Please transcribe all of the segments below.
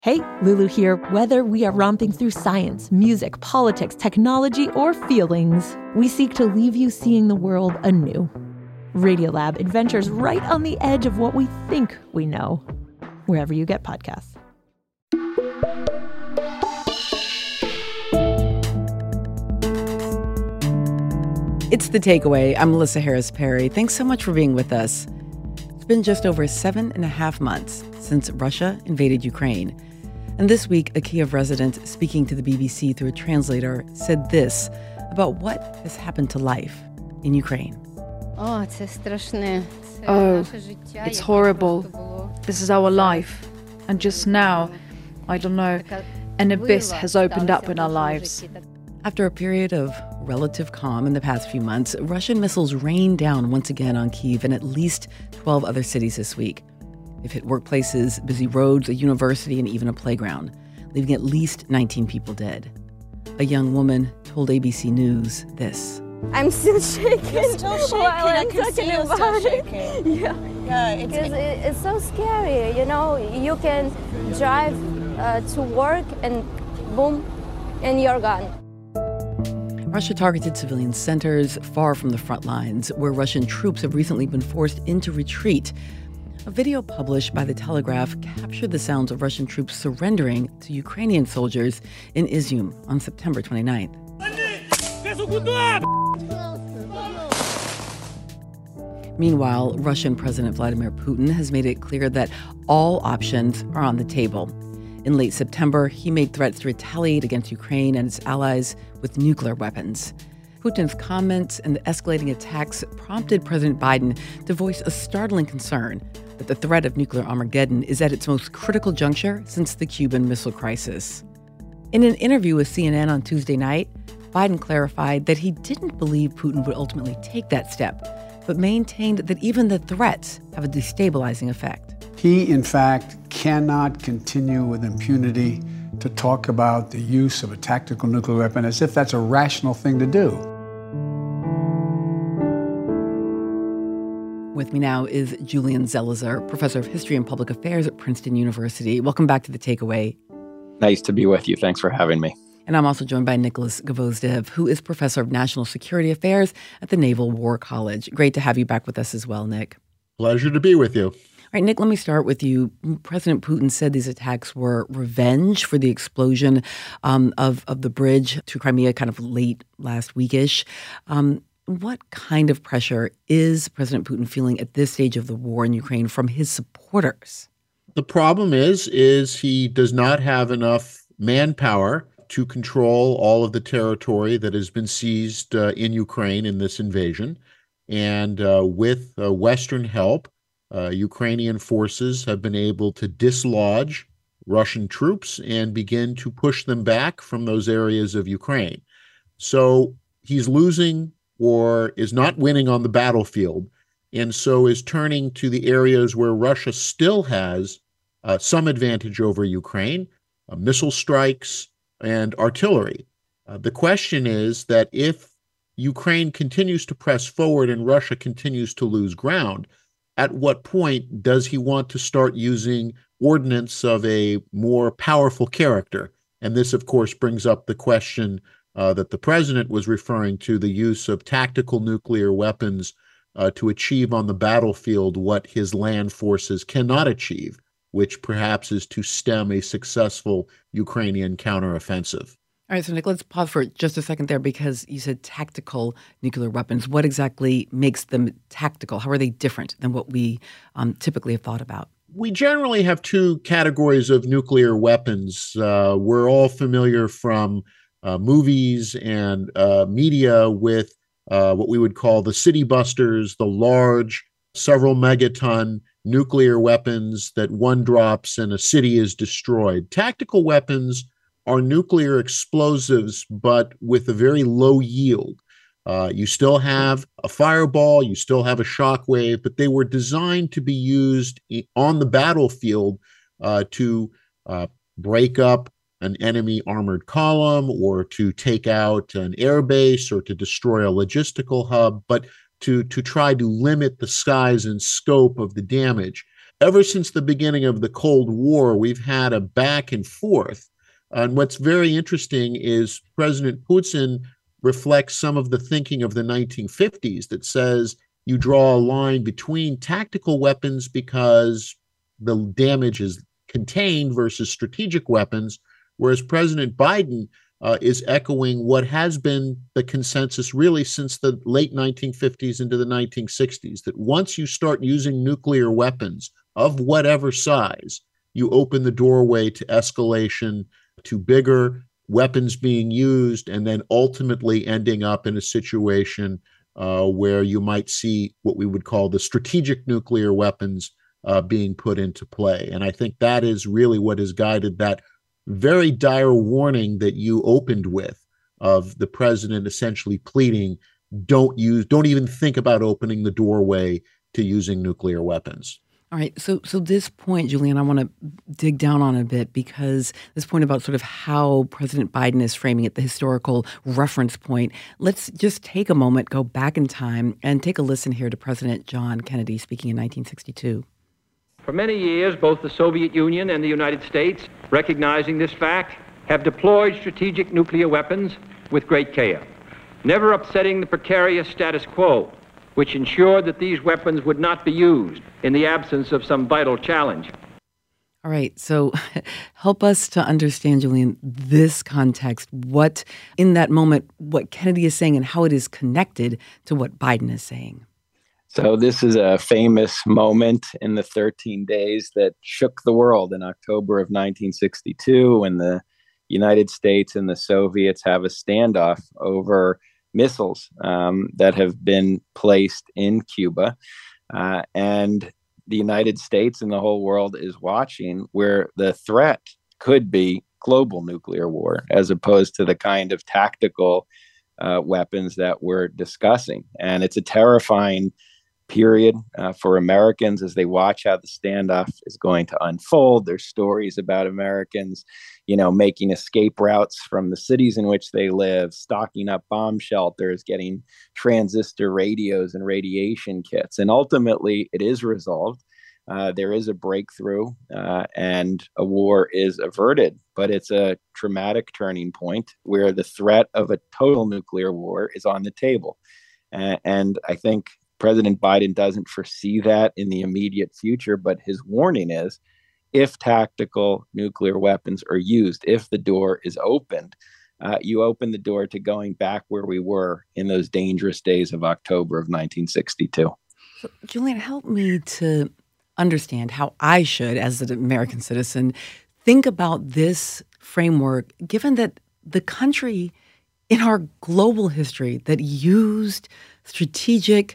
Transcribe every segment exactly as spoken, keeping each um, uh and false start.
Hey, Lulu here. Whether we are romping through science, music, politics, technology, or feelings, we seek to leave you seeing the world anew. Radiolab adventures right on the edge of what we think we know, wherever you get podcasts. It's The Takeaway. I'm Melissa Harris Perry. Thanks so much for being with us. It's been just over seven and a half months since Russia invaded Ukraine. And this week, a Kyiv resident speaking to the B B C through a translator said this about what has happened to life in Ukraine. Oh, it's horrible. This is our life. And just now, I don't know, an abyss has opened up in our lives. After a period of relative calm in the past few months, Russian missiles rained down once again on Kyiv and at least twelve other cities this week. They've hit workplaces, busy roads, a university, and even a playground, leaving at least nineteen people dead. A young woman told A B C News this. I'm still shaking. You're still shaking. While I I'm can talking see you about still it. shaking. Yeah. Yeah, it's, Because it, it, it's so scary, you know. You can drive uh, to work and boom, and you're gone. Russia targeted civilian centers far from the front lines, where Russian troops have recently been forced into retreat. A video published by The Telegraph captured the sounds of Russian troops surrendering to Ukrainian soldiers in Izium on September twenty-ninth. Meanwhile, Russian President Vladimir Putin has made it clear that all options are on the table. In late September, he made threats to retaliate against Ukraine and its allies with nuclear weapons. Putin's comments and the escalating attacks prompted President Biden to voice a startling concern that the threat of nuclear Armageddon is at its most critical juncture since the Cuban Missile Crisis. In an interview with C N N on Tuesday night, Biden clarified that he didn't believe Putin would ultimately take that step, but maintained that even the threats have a destabilizing effect. He, in fact, cannot continue with impunity to talk about the use of a tactical nuclear weapon as if that's a rational thing to do. With me now is Julian Zelizer, professor of history and public affairs at Princeton University. Welcome back to The Takeaway. Nice to be with you. Thanks for having me. And I'm also joined by Nicholas Gvozdev, who is professor of national security affairs at the Naval War College. Great to have you back with us as well, Nick. Pleasure to be with you. All right, Nick, let me start with you. President Putin said these attacks were revenge for the explosion um, of, of the bridge to Crimea kind of late last weekish. Um, what kind of pressure is President Putin feeling at this stage of the war in Ukraine from his supporters? The problem is, is he does not have enough manpower to control all of the territory that has been seized uh, in Ukraine in this invasion. And uh, with uh, Western help, uh, Ukrainian forces have been able to dislodge Russian troops and begin to push them back from those areas of Ukraine. So he's losing or is not winning on the battlefield, and so is turning to the areas where Russia still has uh, some advantage over Ukraine, uh, missile strikes and artillery. Uh, the question is that if Ukraine continues to press forward and Russia continues to lose ground, at what point does he want to start using ordnance of a more powerful character? And this, of course, brings up the question uh, that the president was referring to, the use of tactical nuclear weapons uh, to achieve on the battlefield what his land forces cannot achieve, which perhaps is to stem a successful Ukrainian counteroffensive. All right, so Nick, let's pause for just a second there because you said tactical nuclear weapons. What exactly makes them tactical? How are they different than what we um, typically have thought about? We generally have two categories of nuclear weapons. Uh, we're all familiar from uh, movies and uh, media with uh, what we would call the city busters, the large, several megaton nuclear weapons that one drops and a city is destroyed. Tactical weapons are nuclear explosives, but with a very low yield. Uh, you still have a fireball, you still have a shockwave, but they were designed to be used on the battlefield uh, to uh, break up an enemy armored column or to take out an airbase or to destroy a logistical hub, but to, to try to limit the size and scope of the damage. ever since the beginning of the Cold War, we've had a back and forth. And what's very interesting is President Putin reflects some of the thinking of the nineteen fifties that says you draw a line between tactical weapons because the damage is contained versus strategic weapons, whereas President Biden uh, is echoing what has been the consensus really since the late nineteen fifties into the nineteen sixties, that once you start using nuclear weapons of whatever size, you open the doorway to escalation, to bigger weapons being used, and then ultimately ending up in a situation uh, where you might see what we would call the strategic nuclear weapons uh, being put into play. And I think that is really what has guided that very dire warning that you opened with, of the president essentially pleading, don't use, don't even think about opening the doorway to using nuclear weapons. All right. So so this point, Julian, I want to dig down on a bit, because this point about sort of how President Biden is framing it, the historical reference point. Let's just take a moment, go back in time, and take a listen here to President John Kennedy speaking in nineteen sixty-two. For many years, both the Soviet Union and the United States, recognizing this fact, have deployed strategic nuclear weapons with great care, never upsetting the precarious status quo, which ensured that these weapons would not be used in the absence of some vital challenge. All right, so help us to understand, Julian, this context, what, in that moment, what Kennedy is saying and how it is connected to what Biden is saying. So this is a famous moment in the thirteen days that shook the world in October of nineteen sixty-two, when the United States and the Soviets have a standoff over missiles um, that have been placed in Cuba. Uh, and the United States and the whole world is watching, where the threat could be global nuclear war, as opposed to the kind of tactical uh, weapons that we're discussing. And it's a terrifying period uh, for Americans as they watch how the standoff is going to unfold. There's stories about Americans, you know, making escape routes from the cities in which they live, stocking up bomb shelters, getting transistor radios and radiation kits. And ultimately, it is resolved. Uh, there is a breakthrough uh, and a war is averted. But it's a traumatic turning point where the threat of a total nuclear war is on the table. Uh, and I think President Biden doesn't foresee that in the immediate future, but his warning is, if tactical nuclear weapons are used, if the door is opened, uh, you open the door to going back where we were in those dangerous days of October of nineteen sixty-two. So, Julian, help me to understand how I should, as an American citizen, think about this framework, given that the country in our global history that used strategic,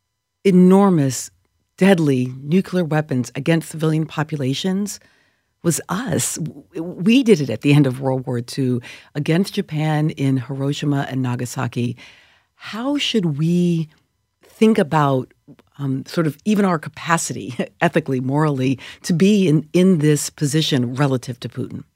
enormous, deadly nuclear weapons against civilian populations was us. We did it at the end of World War Two against Japan in Hiroshima and Nagasaki. How should we think about um, sort of even our capacity, ethically, morally, to be in, in this position relative to Putin?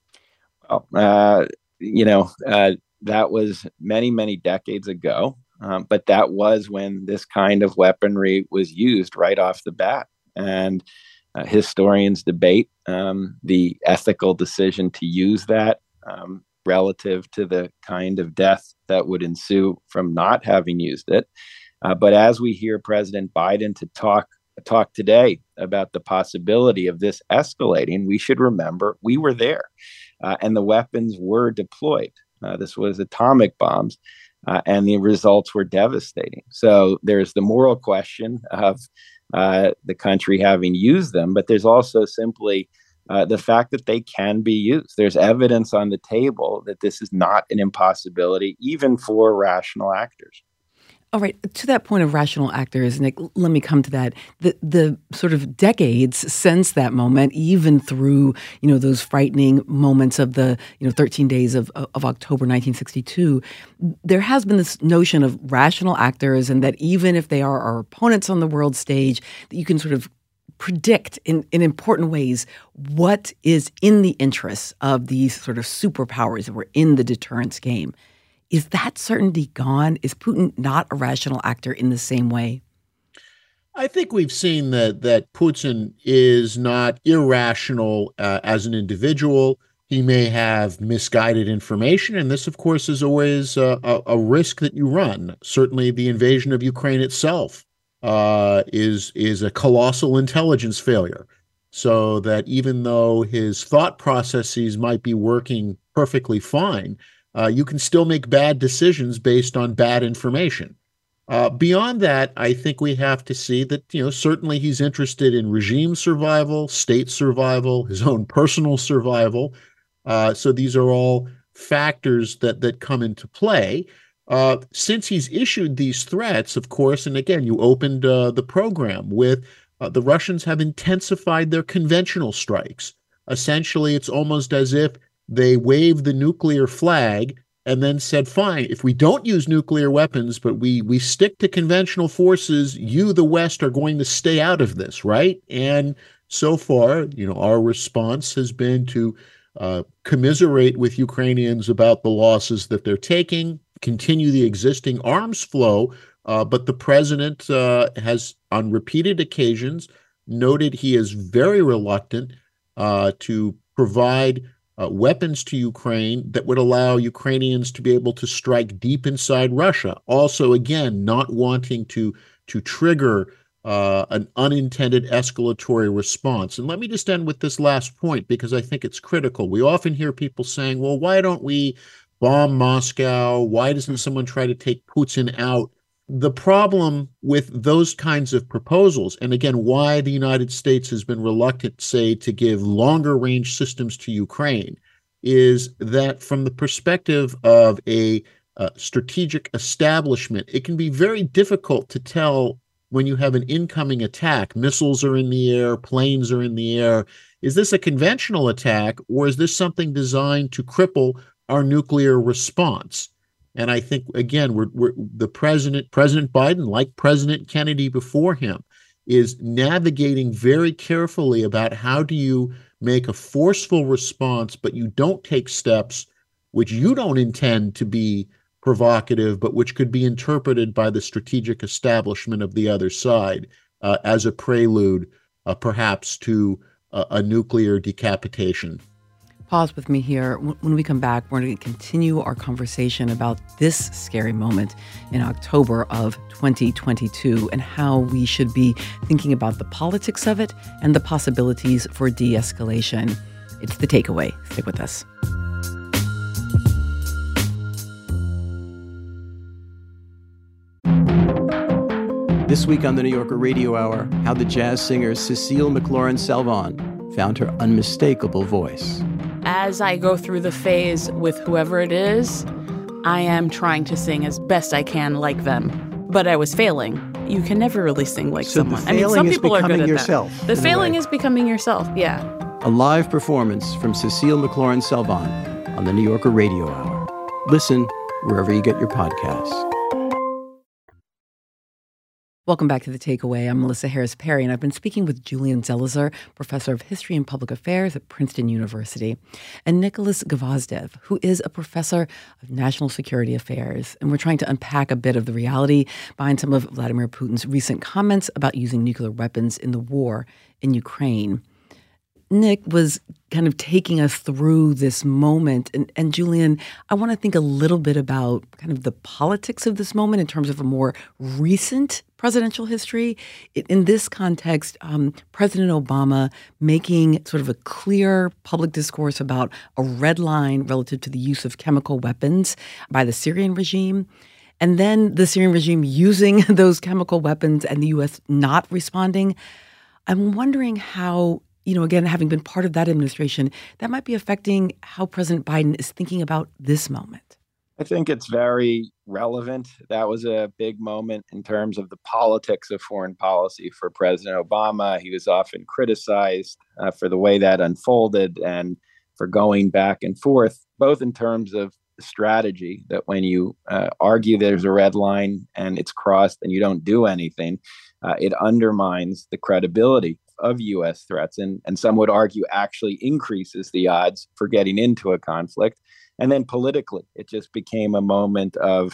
Well, uh, you know, uh, that was many, many decades ago. Um, but that was when this kind of weaponry was used right off the bat. And uh, historians debate um, the ethical decision to use that um, relative to the kind of death that would ensue from not having used it. Uh, but as we hear President Biden to talk talk today about the possibility of this escalating, we should remember we were there uh, and the weapons were deployed. Uh, this was atomic bombs. Uh, and the results were devastating. So there's the moral question of uh, the country having used them, but there's also simply uh, the fact that they can be used. There's evidence on the table that this is not an impossibility, even for rational actors. All right. To that point of rational actors, Nick, let me come to that. The the sort of decades since that moment, even through, you know, those frightening moments of the, you know, thirteen days of, of October nineteen sixty-two, there has been this notion of rational actors, and that even if they are our opponents on the world stage, that you can sort of predict in, in important ways what is in the interests of these sort of superpowers that were in the deterrence game. Is that certainty gone? Is Putin not a rational actor in the same way? I think we've seen that that Putin is not irrational uh, as an individual. He may have misguided information, and this, of course, is always a, a, a risk that you run. Certainly, the invasion of Ukraine itself uh, is is a colossal intelligence failure. So that even though his thought processes might be working perfectly fine, uh, you can still make bad decisions based on bad information. Uh, beyond that, I think we have to see that, you know, certainly he's interested in regime survival, state survival, his own personal survival. Uh, so these are all factors that that come into play. Uh, since he's issued these threats, of course, and again, you opened uh, the program with uh, the Russians have intensified their conventional strikes. Essentially, it's almost as if they waved the nuclear flag and then said, fine, if we don't use nuclear weapons, but we we stick to conventional forces, you, the West, are going to stay out of this, right? And so far, you know, our response has been to uh, commiserate with Ukrainians about the losses that they're taking, continue the existing arms flow, uh, but the president uh, has, on repeated occasions, noted he is very reluctant uh, to provide Uh, weapons to Ukraine that would allow Ukrainians to be able to strike deep inside Russia. Also, again, not wanting to to trigger uh, an unintended escalatory response. And let me just end with this last point, because I think it's critical. We often hear people saying, well, why don't we bomb Moscow? Why doesn't someone try to take Putin out? The problem with those kinds of proposals, and again, why the United States has been reluctant, say, to give longer range systems to Ukraine, is that from the perspective of a uh, strategic establishment, it can be very difficult to tell when you have an incoming attack. Missiles are in the air, planes are in the air. Is this a conventional attack, or is this something designed to cripple our nuclear response? And I think, again, we're, we're, the president, President Biden, like President Kennedy before him, is navigating very carefully about how do you make a forceful response, but you don't take steps which you don't intend to be provocative, but which could be interpreted by the strategic establishment of the other side uh, as a prelude, uh, perhaps, to uh, a nuclear decapitation. Pause with me here. When we come back, we're going to continue our conversation about this scary moment in October of twenty twenty-two and how we should be thinking about the politics of it and the possibilities for de-escalation. It's The Takeaway. Stick with us. This week on the New Yorker Radio Hour, how the jazz singer Cecile McLaurin-Salvant found her unmistakable voice. As I go through the phase with whoever it is, I am trying to sing as best I can like them. But I was failing. You can never really sing like so someone. I mean, some people are good at yourself, that. The failing is becoming yourself, yeah. A live performance from Cecile McLaurin-Salvant on the New Yorker Radio Hour. Listen wherever you get your podcasts. Welcome back to The Takeaway. I'm Melissa Harris Perry, and I've been speaking with Julian Zelizer, professor of history and public affairs at Princeton University, and Nicholas Gvozdev, who is a professor of national security affairs. And we're trying to unpack a bit of the reality behind some of Vladimir Putin's recent comments about using nuclear weapons in the war in Ukraine. Nick was kind of taking us through this moment. And, and Julian, I want to think a little bit about kind of the politics of this moment in terms of a more recent presidential history. In this context, um, President Obama making sort of a clear public discourse about a red line relative to the use of chemical weapons by the Syrian regime. And then the Syrian regime using those chemical weapons and the U S not responding. I'm wondering how, you know, again, having been part of that administration, that might be affecting how President Biden is thinking about this moment. I think it's very relevant. That was a big moment in terms of the politics of foreign policy for President Obama. He was often criticized uh, for the way that unfolded and for going back and forth, both in terms of strategy, that when you uh, argue there's a red line and it's crossed and you don't do anything, uh, it undermines the credibility of U S threats, and, and some would argue actually increases the odds for getting into a conflict. And then politically, it just became a moment of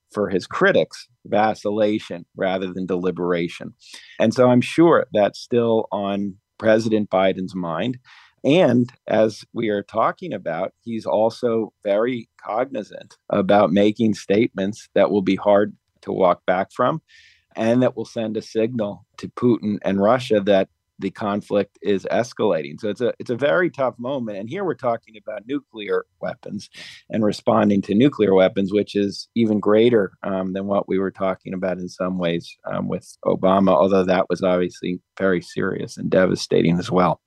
for his critics, vacillation rather than deliberation. And so I'm sure that's still on President Biden's mind. And as we are talking about, he's also very cognizant about making statements that will be hard to walk back from and that will send a signal to Putin and Russia that the conflict is escalating. So it's a it's a very tough moment. And here we're talking about nuclear weapons and responding to nuclear weapons, which is even greater um, than what we were talking about in some ways um, with Obama, although that was obviously very serious and devastating as well.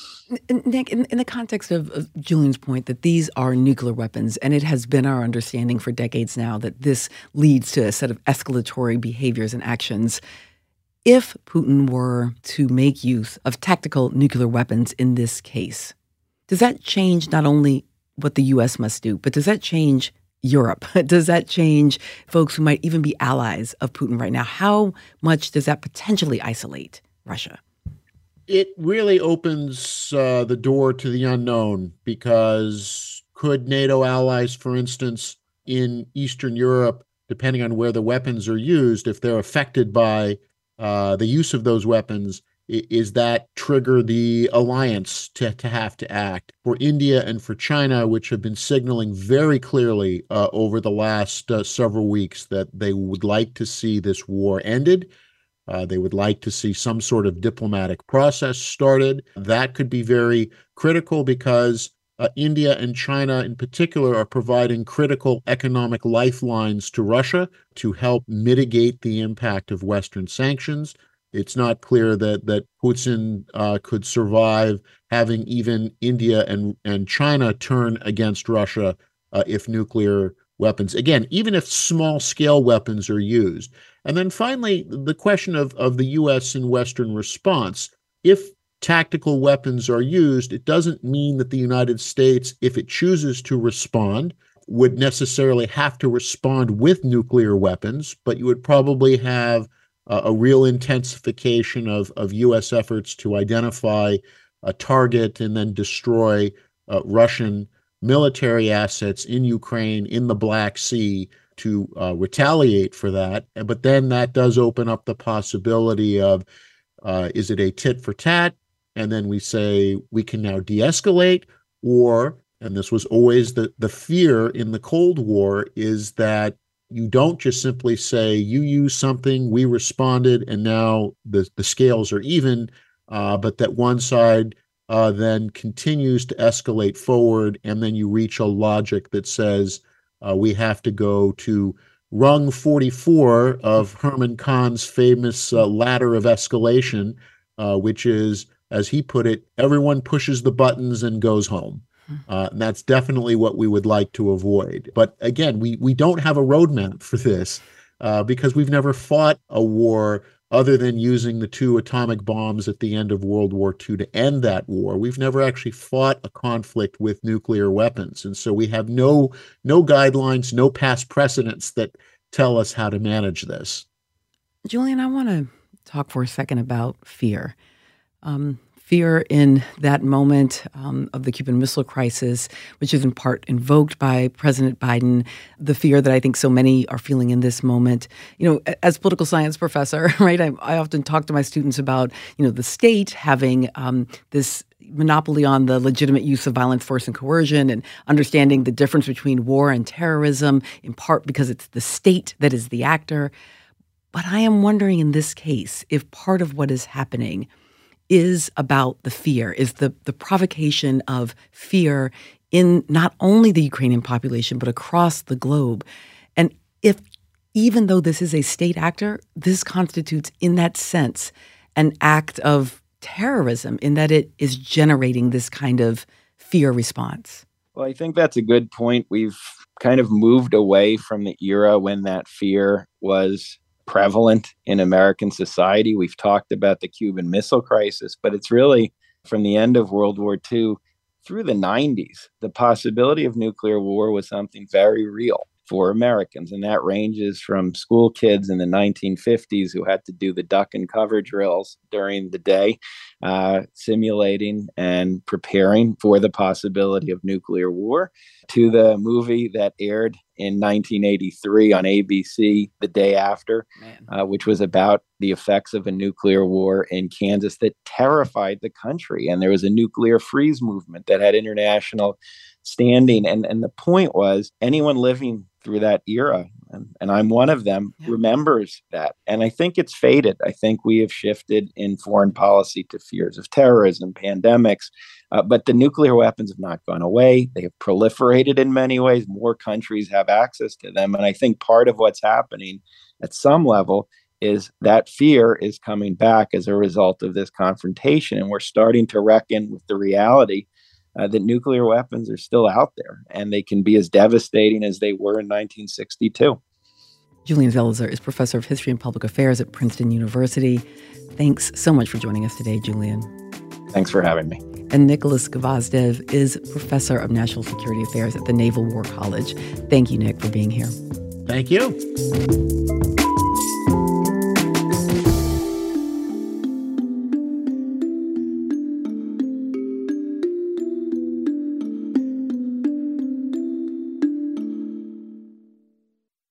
Nick, in, in the context of, of Julian's point that these are nuclear weapons, and it has been our understanding for decades now that this leads to a set of escalatory behaviors and actions. If Putin were to make use of tactical nuclear weapons in this case, does that change not only what the U S must do, but does that change Europe? Does that change folks who might even be allies of Putin right now? How much does that potentially isolate Russia? It really opens uh, the door to the unknown, because could NATO allies, for instance, in Eastern Europe, depending on where the weapons are used, if they're affected by uh, the use of those weapons, is that trigger the alliance to, to have to act? For India and for China, which have been signaling very clearly uh, over the last uh, several weeks that they would like to see this war ended, Uh, they would like to see some sort of diplomatic process started. That could be very critical, because uh, India and China in particular are providing critical economic lifelines to Russia to help mitigate the impact of Western sanctions. It's not clear that that Putin uh, could survive having even India and, and China turn against Russia uh, if nuclear weapons, again, even if small-scale weapons are used. And then finally, the question of, of the U S and Western response. If tactical weapons are used, it doesn't mean that the United States, if it chooses to respond, would necessarily have to respond with nuclear weapons, but you would probably have uh, a real intensification of, of U S efforts to identify a target and then destroy uh, Russian military assets in Ukraine, in the Black Sea, to uh, retaliate for that. But then that does open up the possibility of, uh, is it a tit for tat? And then we say we can now de-escalate, or, and this was always the, the fear in the Cold War, is that you don't just simply say you use something, we responded, and now the, the scales are even, uh, but that one side Uh, then continues to escalate forward, and then you reach a logic that says uh, we have to go to rung forty-four of Herman Kahn's famous uh, ladder of escalation, uh, which is, as he put it, everyone pushes the buttons and goes home. Uh, and that's definitely what we would like to avoid. But again, we, we don't have a roadmap for this uh, because we've never fought a war other than using the two atomic bombs at the end of World War Two to end that war. We've never actually fought a conflict with nuclear weapons. And so we have no, no guidelines, no past precedents that tell us how to manage this. Julian, I want to talk for a second about fear. Um, fear in that moment um, of the Cuban Missile Crisis, which is in part invoked by President Biden, the fear that I think so many are feeling in this moment. You know, as a political science professor, right, I, I often talk to my students about, you know, the state having um, this monopoly on the legitimate use of violence, force, and coercion, and understanding the difference between war and terrorism, in part because it's the state that is the actor. But I am wondering in this case if part of what is happening is about the fear, is the, the provocation of fear in not only the Ukrainian population, but across the globe. And if, even though this is a state actor, this constitutes, in that sense, an act of terrorism, in that it is generating this kind of fear response. Well, I think that's a good point. We've kind of moved away from the era when that fear was prevalent in American society. We've talked about the Cuban Missile Crisis, but it's really from the end of World War Two through the nineties. The possibility of nuclear war was something very real for Americans. And that ranges from school kids in the nineteen fifties who had to do the duck and cover drills during the day, uh, simulating and preparing for the possibility of nuclear war, to the movie that aired in nineteen eighty-three on A B C the day after, uh, which was about the effects of a nuclear war in Kansas that terrified the country. And there was a nuclear freeze movement that had international standing. And, and the point was, anyone living through that era, and, and I'm one of them, yeah. remembers that. And I think it's faded. I think we have shifted in foreign policy to fears of terrorism, pandemics, uh, but the nuclear weapons have not gone away. They have proliferated in many ways. More countries have access to them. And I think part of what's happening at some level is that fear is coming back as a result of this confrontation. And we're starting to reckon with the reality Uh, that nuclear weapons are still out there, and they can be as devastating as they were in nineteen sixty-two. Julian Zelizer is professor of history and public affairs at Princeton University. Thanks so much for joining us today, Julian. Thanks for having me. And Nicholas Gvozdev is professor of national security affairs at the Naval War College. Thank you, Nick, for being here. Thank you.